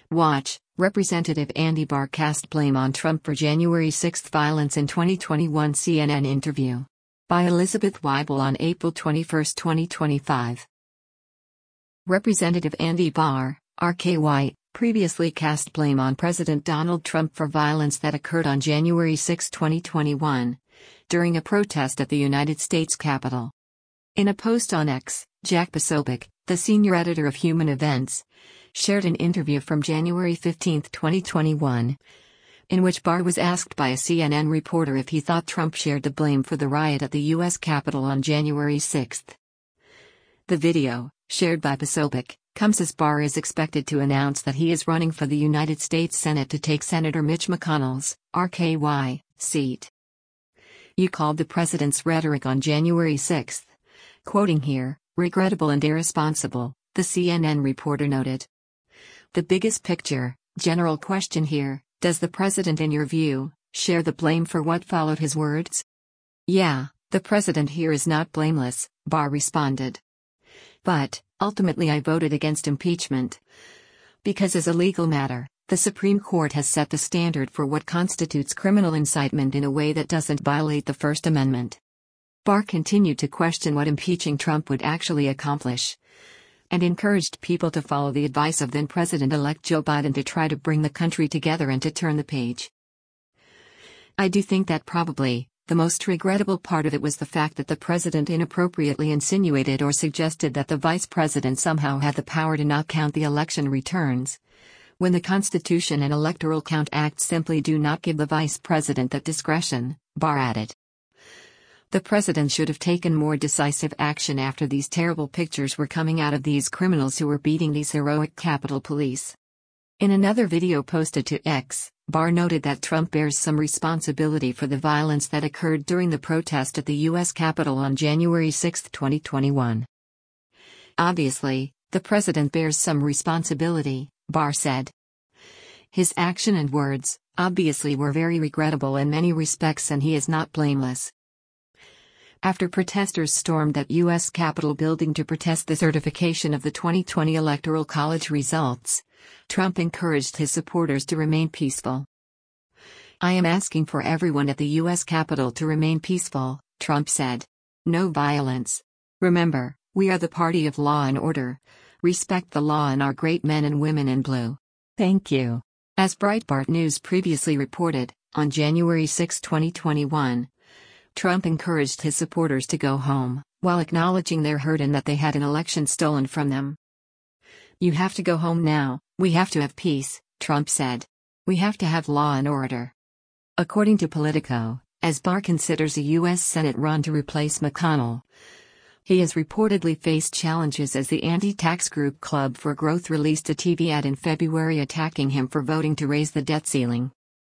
Watch, Representative Andy Barr cast blame on Trump for January 6 violence in 2021 CNN interview. By Elizabeth Weibel on April 21, 2025. Representative Andy Barr, RKY, previously cast blame on President Donald Trump for violence that occurred on January 6, 2021, during a protest at the United States Capitol. In a post on X, Jack Posobiec, the senior editor of Human Events, shared an interview from January 15, 2021, in which Barr was asked by a CNN reporter if he thought Trump shared the blame for the riot at the U.S. Capitol on January 6. The video, shared by Posobiec, comes as Barr is expected to announce that he is running for the United States Senate to take Senator Mitch McConnell's, RKY, seat. "You called the president's rhetoric on January 6, quoting here, regrettable and irresponsible," the CNN reporter noted. "The biggest picture, general question here, does the president in your view, share the blame for what followed his words?" "Yeah, the president here is not blameless," Barr responded. "But, ultimately I voted against impeachment. Because as a legal matter, the Supreme Court has set the standard for what constitutes criminal incitement in a way that doesn't violate the First Amendment." Barr continued to question what impeaching Trump would actually accomplish, and encouraged people to follow the advice of then-President-elect Joe Biden to try to bring the country together and to turn the page. "I do think that probably, the most regrettable part of it was the fact that the president inappropriately insinuated or suggested that the vice president somehow had the power to not count the election returns, when the Constitution and Electoral Count Act simply do not give the vice president that discretion," Barr added. "The president should have taken more decisive action after these terrible pictures were coming out of these criminals who were beating these heroic Capitol Police." In another video posted to X, Barr noted that Trump bears some responsibility for the violence that occurred during the protest at the U.S. Capitol on January 6, 2021. "Obviously, the president bears some responsibility," Barr said. "His action and words, obviously, were very regrettable in many respects, and he is not blameless." After protesters stormed that U.S. Capitol building to protest the certification of the 2020 Electoral College results, Trump encouraged his supporters to remain peaceful. "I am asking for everyone at the U.S. Capitol to remain peaceful," Trump said. "No violence. Remember, we are the party of law and order. Respect the law and our great men and women in blue. Thank you." As Breitbart News previously reported, on January 6, 2021, Trump encouraged his supporters to go home, while acknowledging their hurt and that they had an election stolen from them. "You have to go home now, we have to have peace," Trump said. "We have to have law and order." According to Politico, as Barr considers a U.S. Senate run to replace McConnell, he has reportedly faced challenges as the anti-tax group Club for Growth released a TV ad in February attacking him for voting to raise the debt ceiling.